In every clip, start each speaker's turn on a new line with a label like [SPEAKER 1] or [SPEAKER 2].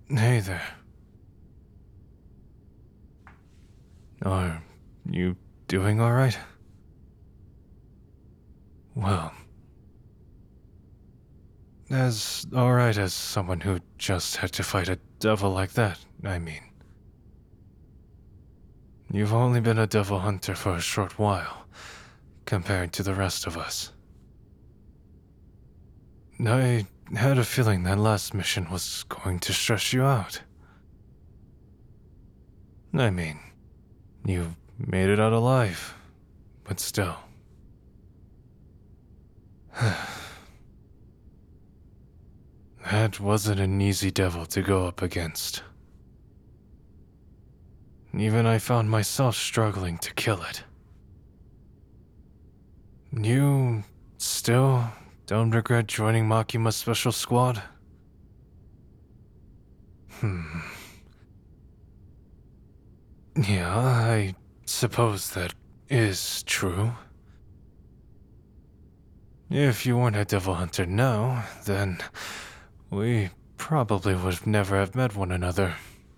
[SPEAKER 1] Hey there. Are you doing alright? Well, as alright as someone who just had to fight a devil like that, I mean. You've only been a devil hunter for a short while, compared to the rest of us. I had a feeling that last mission was going to stress you out. I mean, you made it out alive, but still. That wasn't an easy devil to go up against. Even I found myself struggling to kill it. You still don't regret joining Makima's special squad? Yeah, I suppose that is true. If you weren't a devil hunter now, then we probably would never have met one another.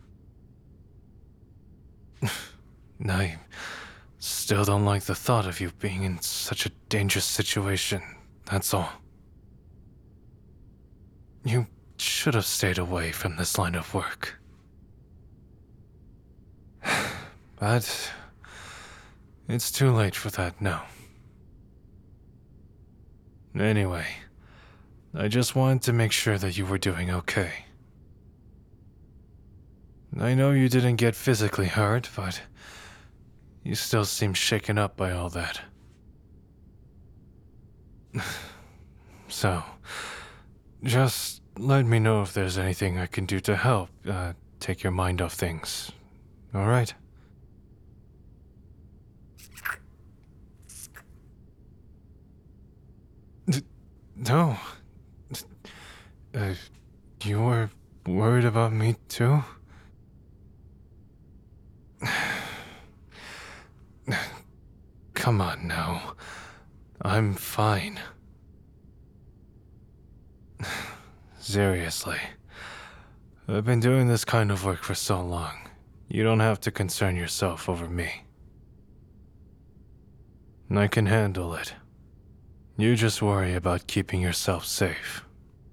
[SPEAKER 1] I still don't like the thought of you being in such a dangerous situation, that's all. You should have stayed away from this line of work. But it's too late for that now. Anyway, I just wanted to make sure that you were doing okay. I know you didn't get physically hurt, but you still seem shaken up by all that. So, just let me know if there's anything I can do to help, take your mind off things. Alright? No. Uh, you were worried about me too? Come on now. I'm fine. Seriously. I've been doing this kind of work for so long. You don't have to concern yourself over me. I can handle it. You just worry about keeping yourself safe.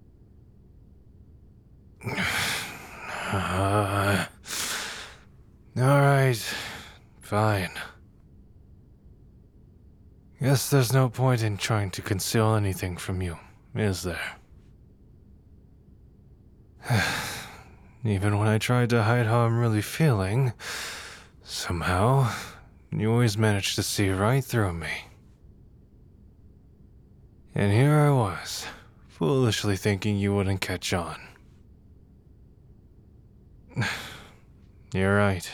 [SPEAKER 1] Alright, fine. Guess there's no point in trying to conceal anything from you, is there? Even when I tried to hide how I'm really feeling, somehow, you always managed to see right through me. And here I was, foolishly thinking you wouldn't catch on. You're right.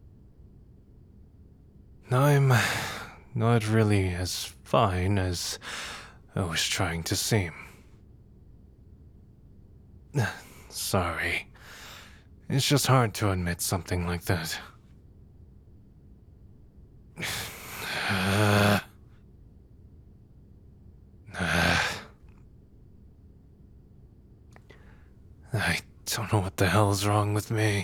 [SPEAKER 1] I'm not really as fine as I was trying to seem. Sorry. It's just hard to admit something like that. I don't know what the hell's wrong with me.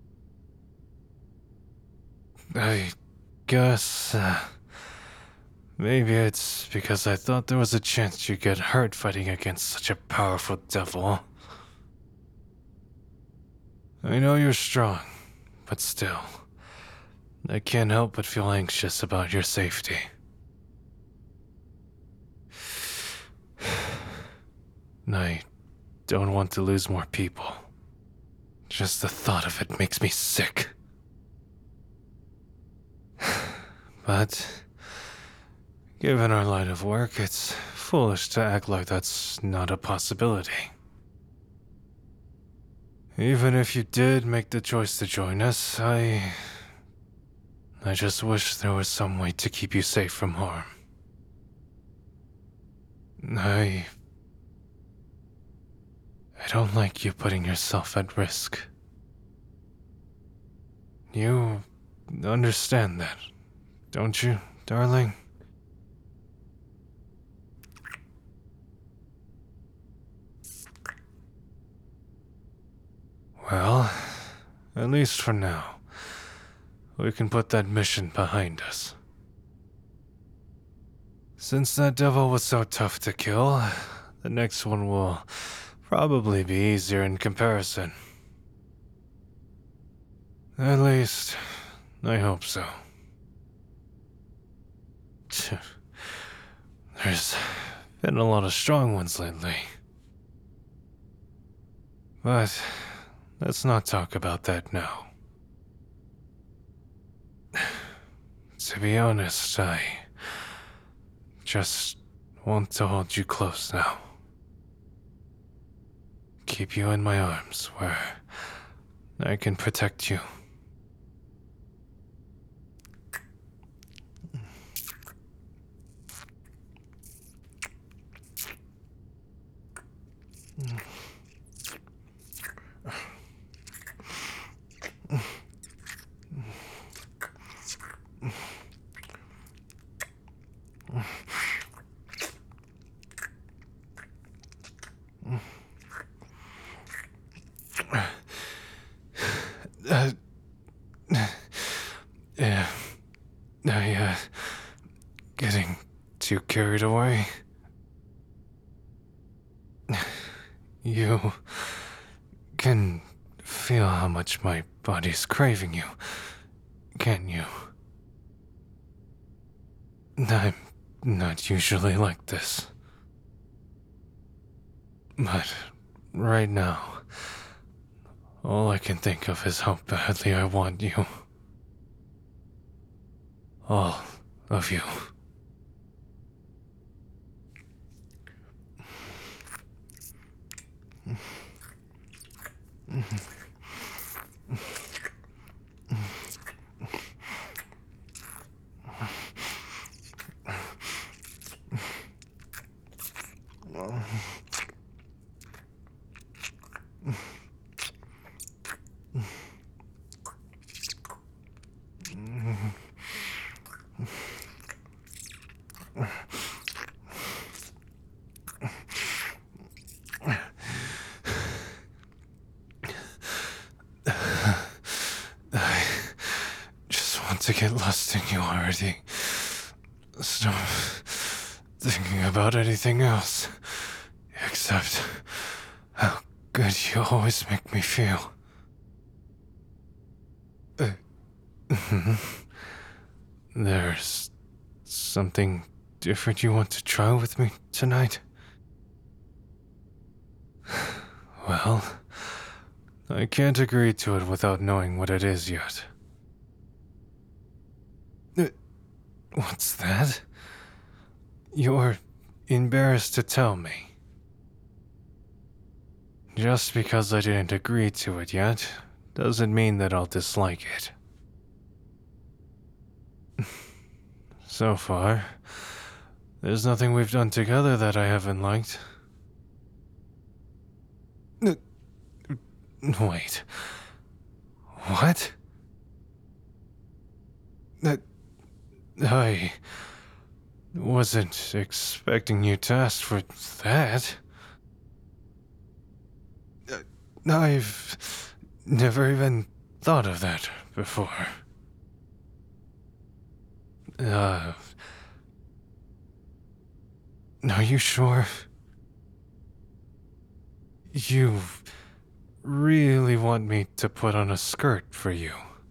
[SPEAKER 1] I guess, maybe it's because I thought there was a chance you'd get hurt fighting against such a powerful devil. I know you're strong, but still, I can't help but feel anxious about your safety. I don't want to lose more people. Just the thought of it makes me sick. But, given our line of work, it's foolish to act like that's not a possibility. Even if you did make the choice to join us, I just wish there was some way to keep you safe from harm. I don't like you putting yourself at risk. You understand that, don't you, darling? Well, at least for now, we can put that mission behind us. Since that devil was so tough to kill, the next one will probably be easier in comparison. At least, I hope so. There's been a lot of strong ones lately. But let's not talk about that now. To be honest, I just want to hold you close now. Keep you in my arms where I can protect you. Yeah, getting too carried away. You can feel how much my body's craving you, can't you? I'm not usually like this. But right now, all I can think of is how badly I want you. All of you. I just want to get lost in you already. Stop thinking about anything else, except how good you always make me feel. There's something different you want to try with me tonight? Well, I can't agree to it without knowing what it is yet. What's that? You're embarrassed to tell me. Just because I didn't agree to it yet, doesn't mean that I'll dislike it. So far, there's nothing we've done together that I haven't liked. Wait. What? I wasn't expecting you to ask for that. I've never even thought of that before. Are you sure? You really want me to put on a skirt for you?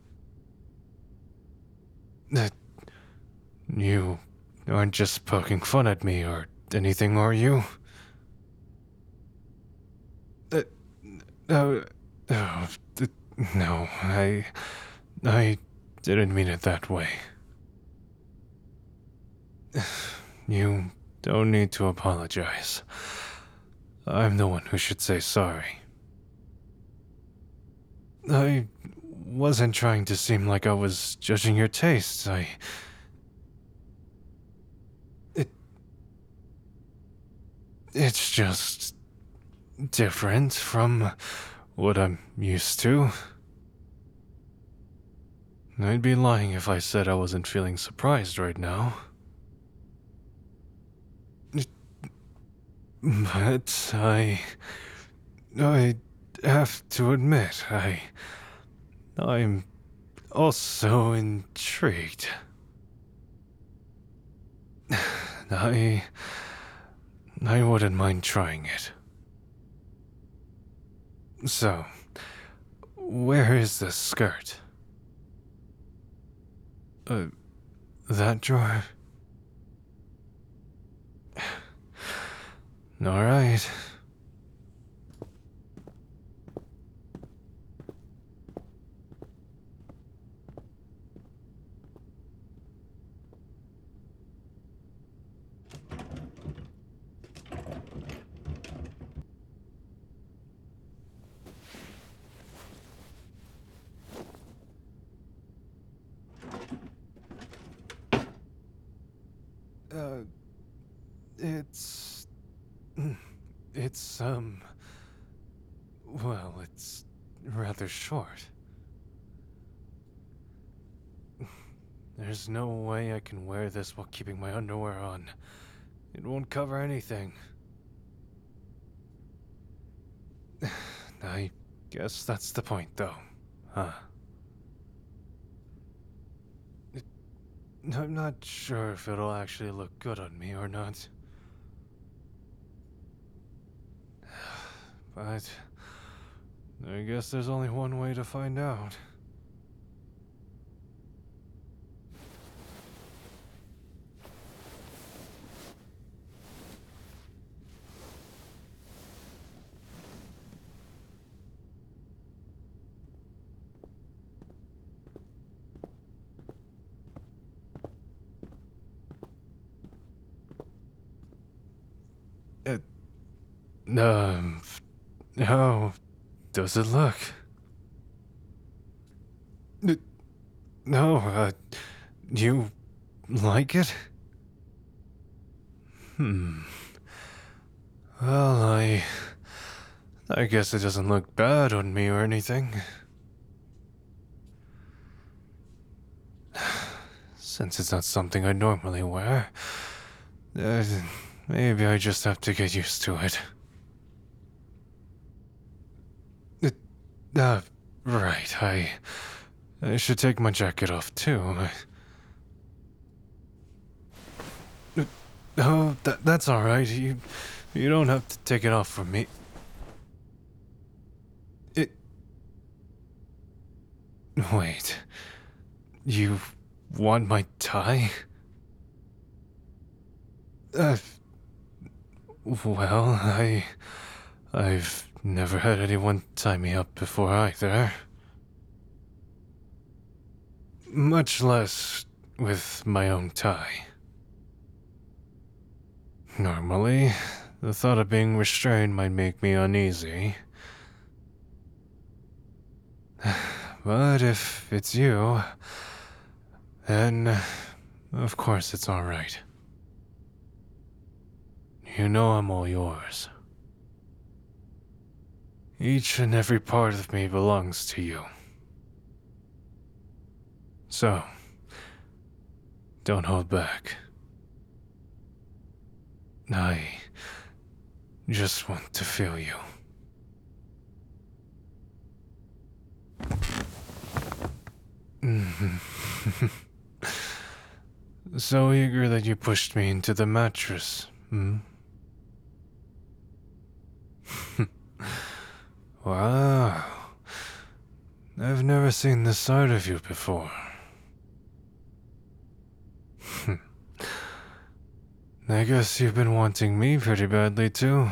[SPEAKER 1] You aren't just poking fun at me or anything, are you? No, no, I didn't mean it that way. You don't need to apologize. I'm the one who should say sorry. I wasn't trying to seem like I was judging your tastes. It's just different from what I'm used to. I'd be lying if I said I wasn't feeling surprised right now. But I have to admit, I'm also intrigued. I wouldn't mind trying it. So, where is this skirt? That drawer? Alright. It's... It's, well, it's rather short. There's no way I can wear this while keeping my underwear on. It won't cover anything. I guess that's the point, though, huh? I'm not sure if it'll actually look good on me or not. But I guess there's only one way to find out. How does it look? No, you like it? Well, I guess it doesn't look bad on me or anything. Since it's not something I normally wear, maybe I just have to get used to it. Right, I should take my jacket off too. Oh, that's all right. You don't have to take it off for me. Wait. You want my tie? Well, I've never had anyone tie me up before either. Much less with my own tie. Normally, the thought of being restrained might make me uneasy. But if it's you, then of course it's alright. You know I'm all yours. Each and every part of me belongs to you. So, don't hold back. I just want to feel you. So eager that you pushed me into the mattress, hmm? Wow. I've never seen this side of you before. I guess you've been wanting me pretty badly, too.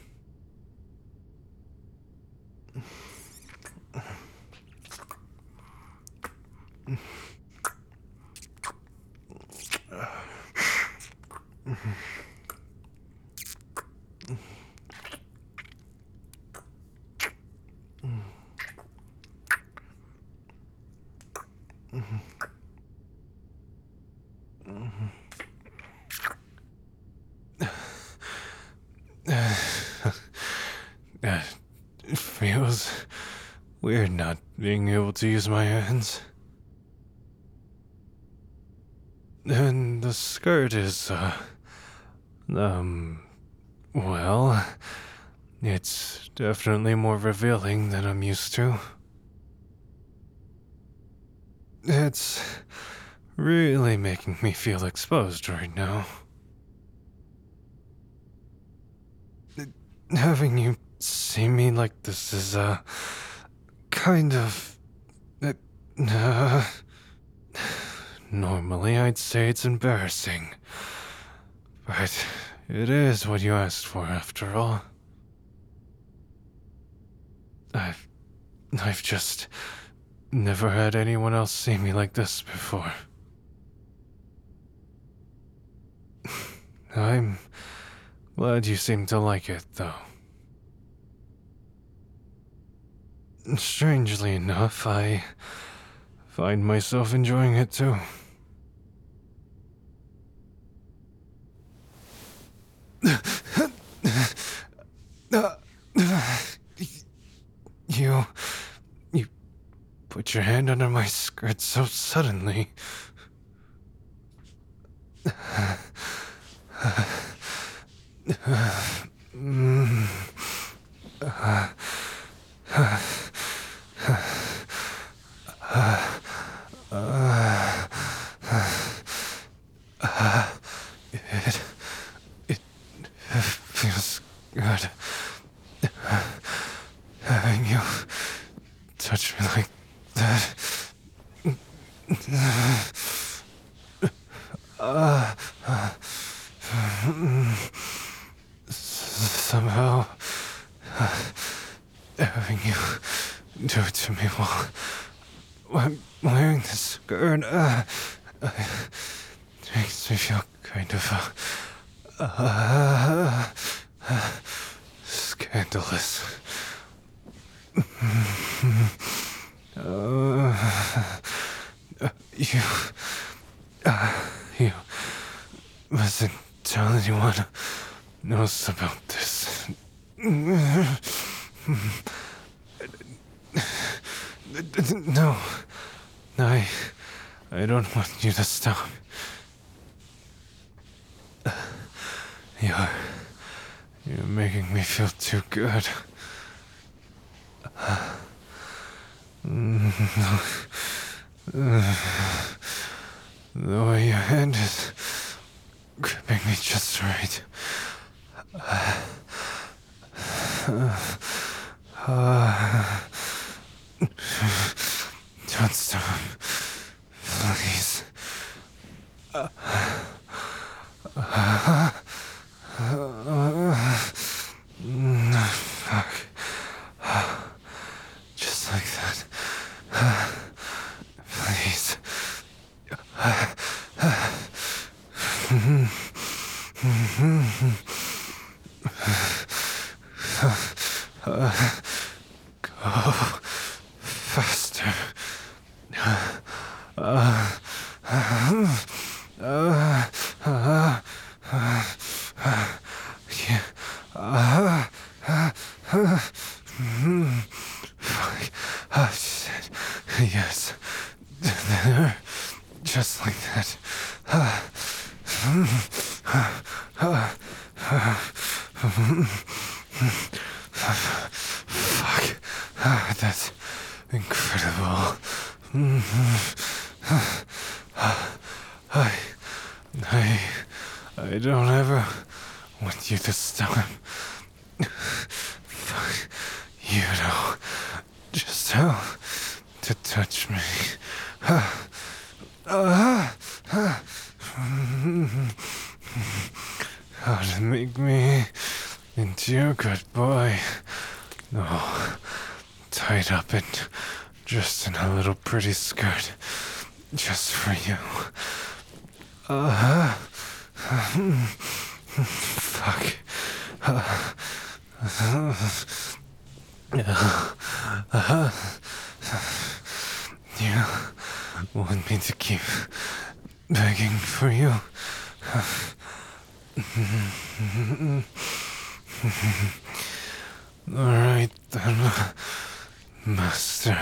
[SPEAKER 1] It feels weird not being able to use my hands. And the skirt is, well, It's definitely more revealing than I'm used to. It's really making me feel exposed right now. Having you see me like this is, kind of. Uh, Normally, I'd say it's embarrassing. But it is what you asked for, after all. I've just never had anyone else see me like this before. I'm glad you seem to like it, though. Strangely enough, I find myself enjoying it too. You put your hand under my skirt so suddenly. It feels good having you touch me like that. Somehow, having you do it to me while I'm wearing this skirt makes me feel kind of scandalous. You you mustn't tell anyone knows about this. No, I don't want you to stop. You're making me feel too good. The way your hand is gripping me just right. Don't stop. Please. Fuck. Just like that. Please. Go faster. Shit. Yes. There. Just like that. Fuck. That's incredible. I don't ever want you to stop. Fuck. You know just how to touch me. How to make me into your good boy. Oh, tied up and dressed in a little pretty skirt. Just for you. Fuck. You want me to keep begging for you? Alright then, master.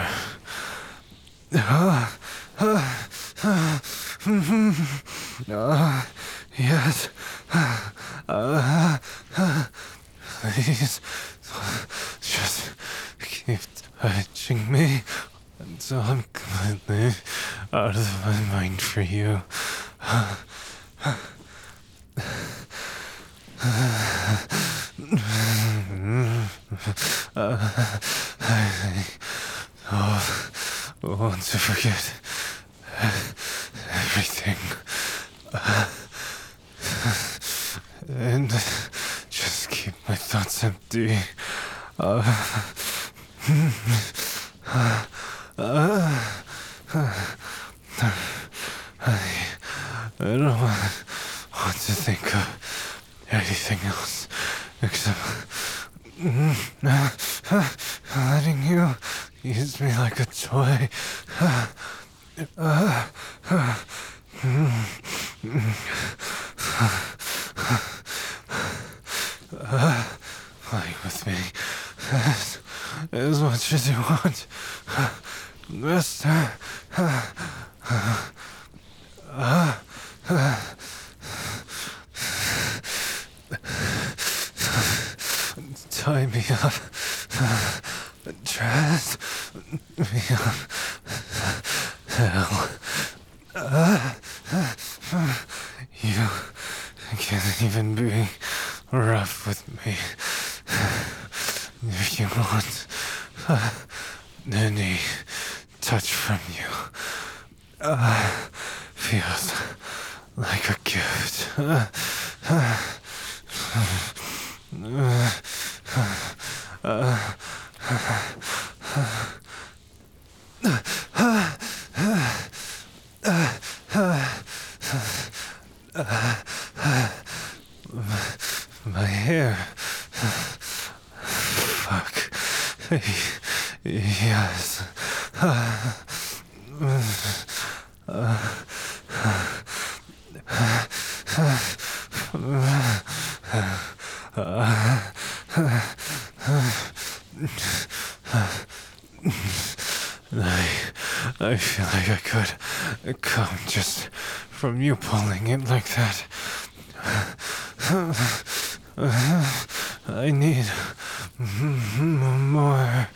[SPEAKER 1] Yes. Please, just keep touching me until I'm completely out of my mind for you. I want to forget everything. And just keep my thoughts empty. I don't want to think of anything else except letting you use me like a toy. Play with me as much as you want. Master. Tie me up. Dress me up. Hell. You can't even be rough with me. If you want any touch from you, feels like a gift. My hair. Fuck. Yes. I feel like I could come just from you pulling it like that. I need more.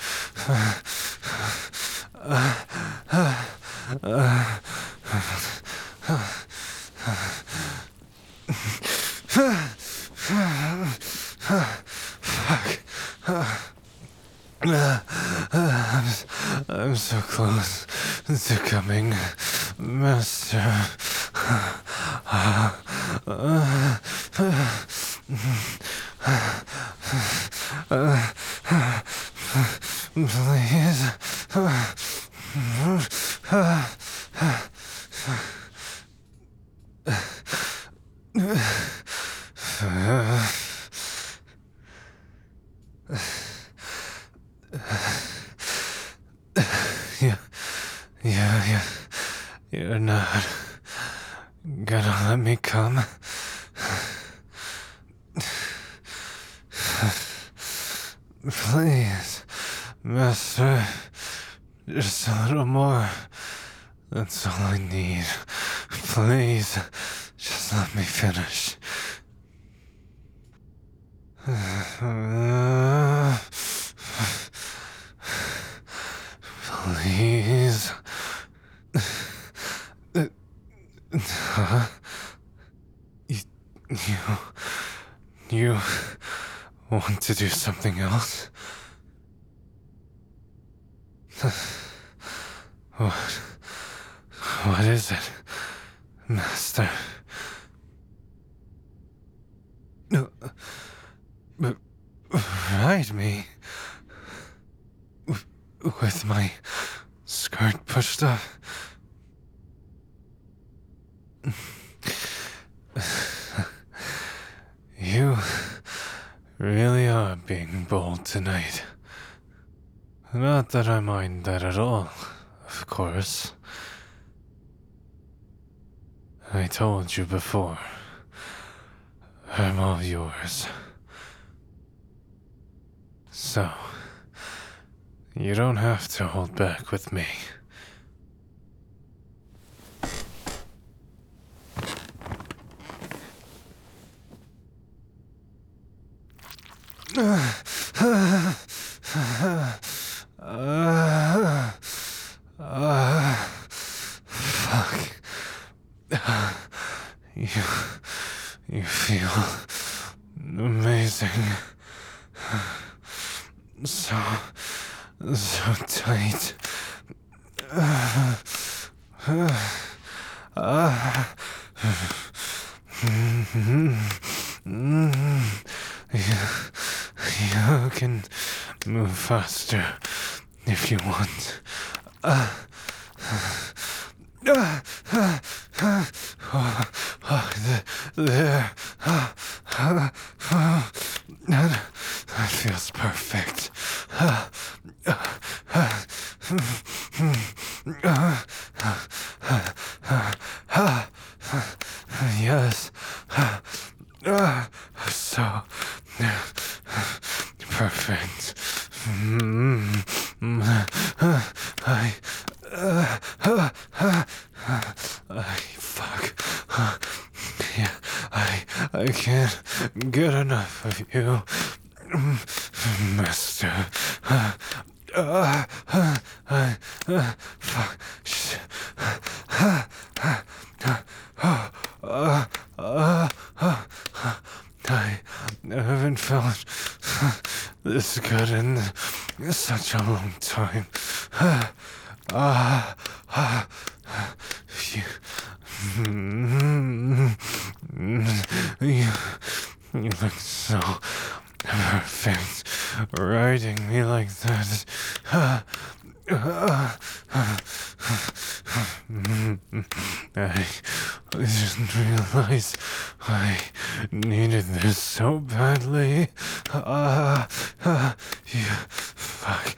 [SPEAKER 1] Fuck. I'm so close to coming, Master. Please. Yeah, you're not gonna let me come. Please, Master, just a little more. That's all I need. Please, just let me finish. Please. You want to do something else? What is it, Master? Ride me with my skirt pushed up. You really are being bold tonight. Not that I mind that at all, of course. I told you before. I'm all yours. So, you don't have to hold back with me. So, so tight. You can move faster if you want. There. That feels perfect. Yes. So perfect. Fuck. Yeah, I can't get enough of you, Master. Fuck. Shit. I haven't felt this good in such a long time. You, you look so perfect, riding me like that. I didn't realize I needed this so badly. You fuck.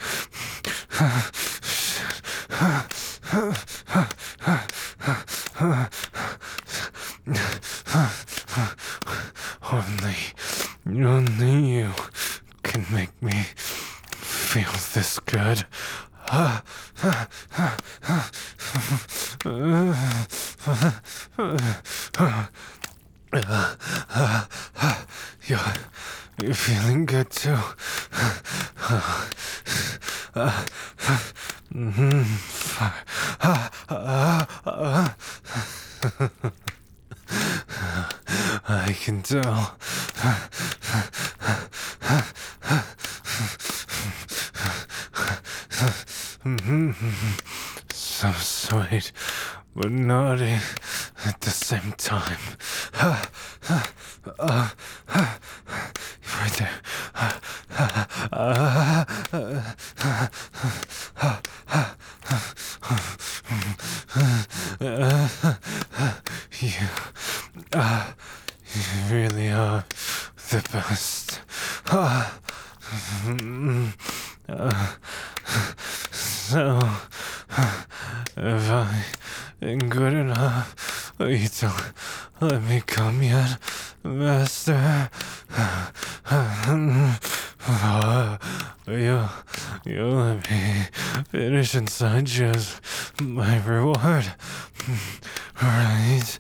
[SPEAKER 1] Only you can make me feel this good. You're feeling good too. I can tell. So sweet, but naughty at the same time. Right there. You really are the best. So, if I ain't good enough, you don't let me come yet, Master. You let me finish inside just my reward, right?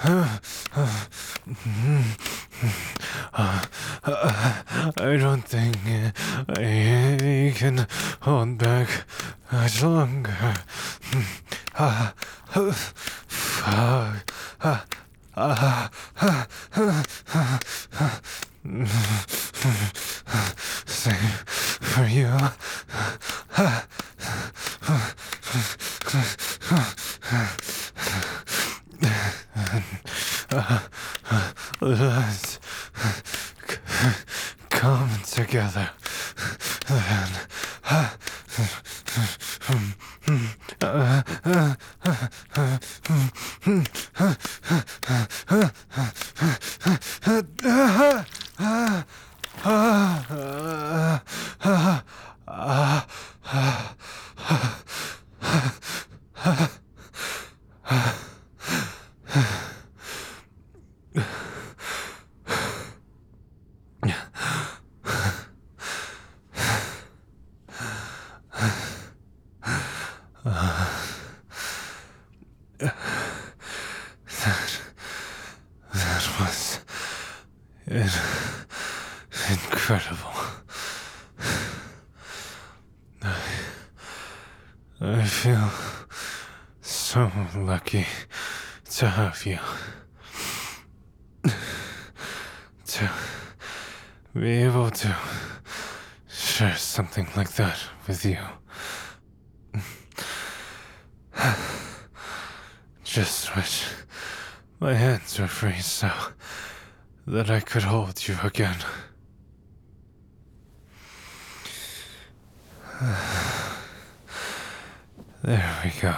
[SPEAKER 1] I don't think I can hold back much longer. Same for you. Let's come together then. That was incredible. I feel so lucky to have you. To be able to share something like that with you. Just wish my hands were free so that I could hold you again. There we go.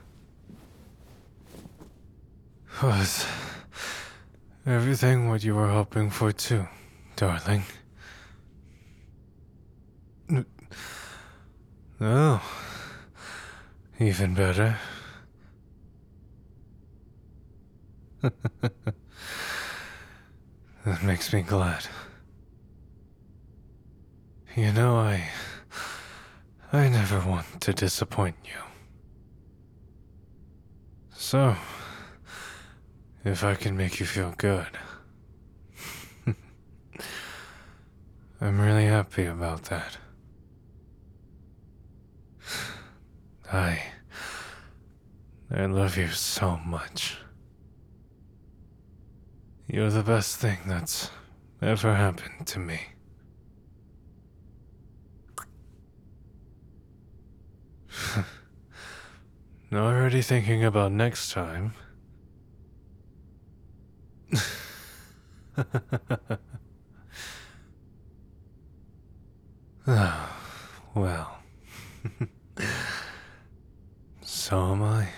[SPEAKER 1] Was everything what you were hoping for too, darling? Oh, even better. That makes me glad. You know, I never want to disappoint you. So, if I can make you feel good, I'm really happy about that. I love you so much. You're the best thing that's ever happened to me. Already thinking about next time. Oh, well. So am I.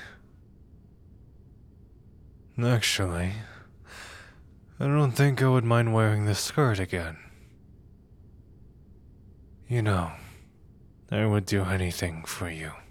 [SPEAKER 1] Actually, I don't think I would mind wearing this skirt again. You know, I would do anything for you.